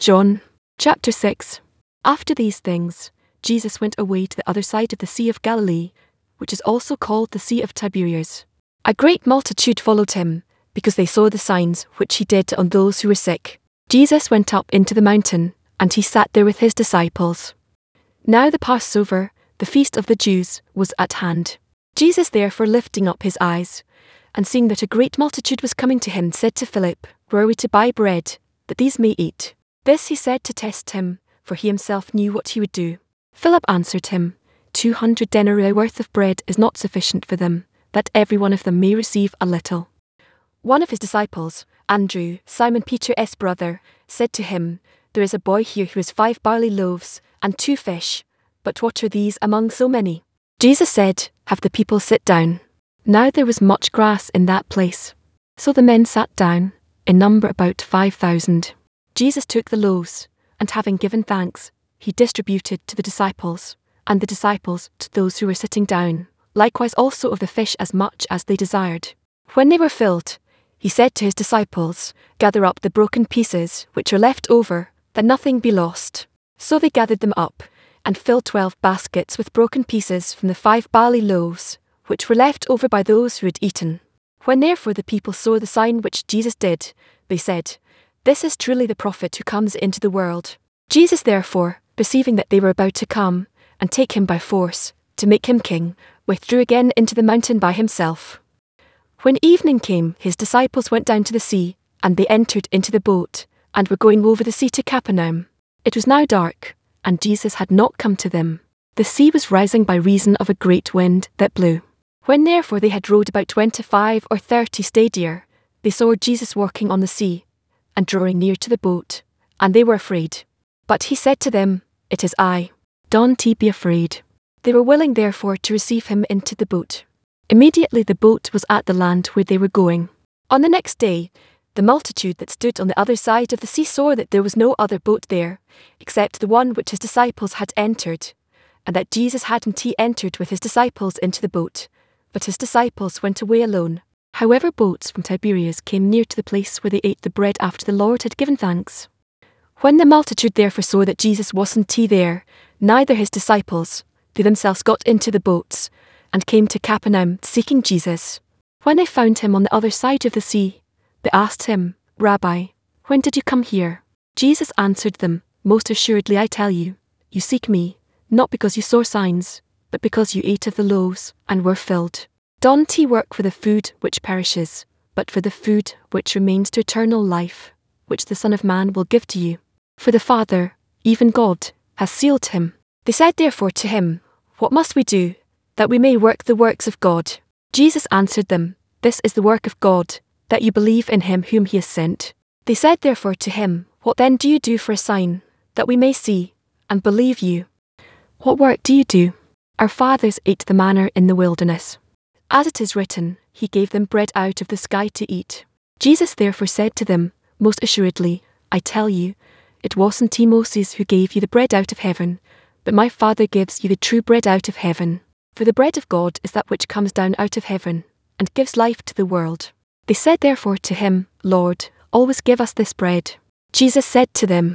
John chapter 6. After these things, Jesus went away to the other side of the Sea of Galilee, which is also called the Sea of Tiberias. A great multitude followed him, because they saw the signs which he did on those who were sick. Jesus went up into the mountain, and he sat there with his disciples. Now the Passover, the feast of the Jews, was at hand. Jesus therefore lifting up his eyes, and seeing that a great multitude was coming to him, said to Philip, Where are we to buy bread, that these may eat? This he said to test him, for he himself knew what he would do. Philip answered him, 200 denarii worth of bread is not sufficient for them, that every one of them may receive a little. One of his disciples, Andrew, Simon Peter's brother, said to him, There is a boy here who has 5 barley loaves and 2 fish, but what are these among so many? Jesus said, Have the people sit down. Now there was much grass in that place. So the men sat down, in number about 5,000. Jesus took the loaves, and having given thanks, he distributed to the disciples, and the disciples to those who were sitting down, likewise also of the fish as much as they desired. When they were filled, he said to his disciples, Gather up the broken pieces which are left over, that nothing be lost. So they gathered them up, and filled 12 baskets with broken pieces from the 5 barley loaves, which were left over by those who had eaten. When therefore the people saw the sign which Jesus did, they said, This is truly the prophet who comes into the world. Jesus therefore, perceiving that they were about to come, and take him by force, to make him king, withdrew again into the mountain by himself. When evening came, his disciples went down to the sea, and they entered into the boat, and were going over the sea to Capernaum. It was now dark, and Jesus had not come to them. The sea was rising by reason of a great wind that blew. When therefore they had rowed about 25 or 30 stadia, they saw Jesus walking on the sea, and drawing near to the boat, and they were afraid. But he said to them, It is I. Don't ye be afraid. They were willing therefore to receive him into the boat. Immediately the boat was at the land where they were going. On the next day, the multitude that stood on the other side of the sea saw that there was no other boat there, except the one which his disciples had entered, and that Jesus hadn't entered with his disciples into the boat, but his disciples went away alone. However, boats from Tiberias came near to the place where they ate the bread after the Lord had given thanks. When the multitude therefore saw that Jesus wasn't there, neither his disciples, they themselves got into the boats, and came to Capernaum seeking Jesus. When they found him on the other side of the sea, they asked him, Rabbi, when did you come here? Jesus answered them, Most assuredly I tell you, you seek me, not because you saw signs, but because you ate of the loaves, and were filled. Don't ye work for the food which perishes, but for the food which remains to eternal life, which the Son of Man will give to you. For the Father, even God, has sealed him. They said therefore to him, What must we do, that we may work the works of God? Jesus answered them, This is the work of God, that you believe in him whom he has sent. They said therefore to him, What then do you do for a sign, that we may see, and believe you? What work do you do? Our fathers ate the manna in the wilderness. As it is written, he gave them bread out of the sky to eat. Jesus therefore said to them, Most assuredly, I tell you, it wasn't Moses who gave you the bread out of heaven, but my Father gives you the true bread out of heaven. For the bread of God is that which comes down out of heaven, and gives life to the world. They said therefore to him, Lord, always give us this bread. Jesus said to them,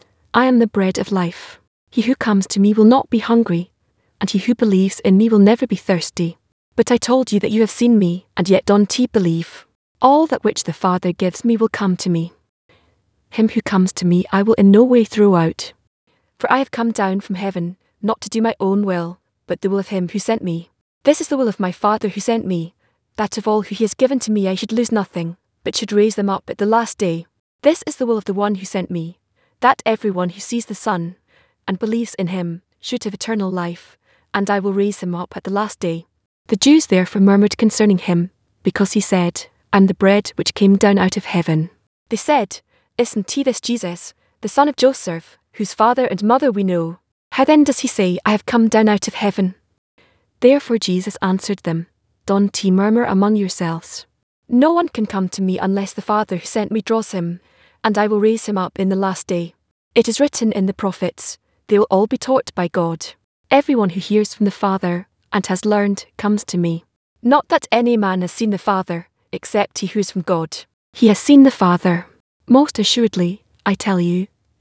I am the bread of life. He who comes to me will not be hungry, and he who believes in me will never be thirsty. But I told you that you have seen me, and yet don't ye believe. All that which the Father gives me will come to me. Him who comes to me I will in no way throw out. For I have come down from heaven, not to do my own will, but the will of him who sent me. This is the will of my Father who sent me, that of all who he has given to me I should lose nothing, but should raise them up at the last day. This is the will of the one who sent me, that everyone who sees the Son, and believes in him, should have eternal life, and I will raise him up at the last day. The Jews therefore murmured concerning him, because he said, I am the bread which came down out of heaven. They said, Isn't he this Jesus, the son of Joseph, whose father and mother we know? How then does he say, I have come down out of heaven? Therefore Jesus answered them, Don't ye murmur among yourselves. No one can come to me unless the Father who sent me draws him, and I will raise him up in the last day. It is written in the prophets, They will all be taught by God. Everyone who hears from the Father, and has learned, comes to me. Not that any man has seen the Father, except he who is from God. He has seen the Father. Most assuredly, I tell you,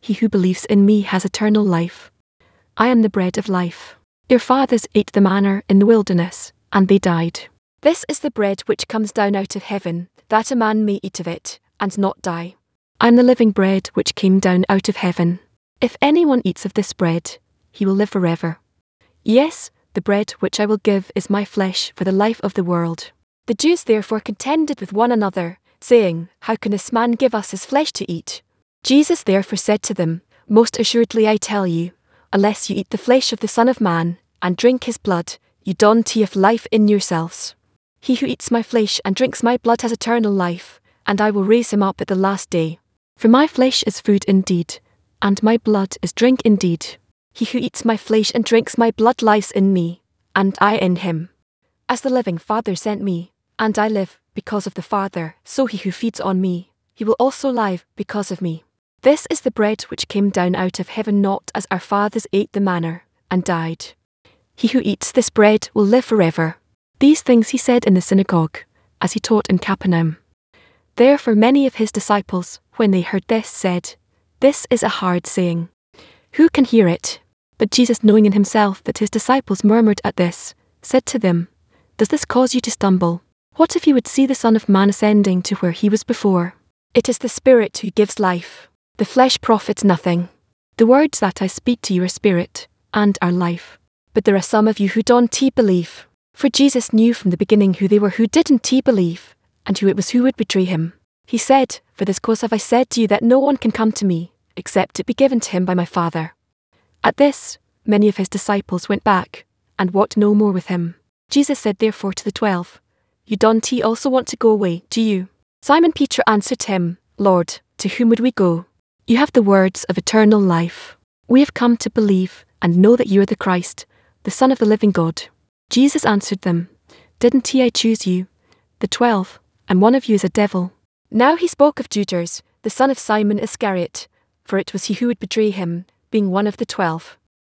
He who believes in me has eternal life. I am the bread of life. Your fathers ate the manna in the wilderness, and they died. This is the bread which comes down out of heaven, that a man may eat of it, and not die. I am the living bread which came down out of heaven. If anyone eats of this bread, he will live forever. Yes, the bread which I will give is my flesh for the life of the world. The Jews therefore contended with one another, saying, How can this man give us his flesh to eat? Jesus therefore said to them, Most assuredly I tell you, unless you eat the flesh of the Son of Man, and drink his blood, you don't have life in yourselves. He who eats my flesh and drinks my blood has eternal life, and I will raise him up at the last day. For my flesh is food indeed, and my blood is drink indeed. He who eats my flesh and drinks my blood lies in me, and I in him. As the living Father sent me, and I live because of the Father, so he who feeds on me, he will also live because of me. This is the bread which came down out of heaven, not as our fathers ate the manna, and died. He who eats this bread will live forever. These things he said in the synagogue, as he taught in Capernaum. Therefore many of his disciples, when they heard this, said, This is a hard saying. Who can hear it? But Jesus, knowing in himself that his disciples murmured at this, said to them, Does this cause you to stumble? What if you would see the Son of Man ascending to where he was before? It is the Spirit who gives life. The flesh profits nothing. The words that I speak to you are spirit, and are life. But there are some of you who don't believe. For Jesus knew from the beginning who they were who didn't believe, and who it was who would betray him. He said, For this cause have I said to you that no one can come to me, except it be given to him by my Father. At this, many of his disciples went back, and walked no more with him. Jesus said therefore to the 12, You don't also want to go away, do you? Simon Peter answered him, Lord, to whom would we go? You have the words of eternal life. We have come to believe, and know that you are the Christ, the Son of the living God. Jesus answered them, Didn't I choose you, the 12, and one of you is a devil? Now he spoke of Judas, the son of Simon Iscariot, for it was he who would betray him, being one of the 12.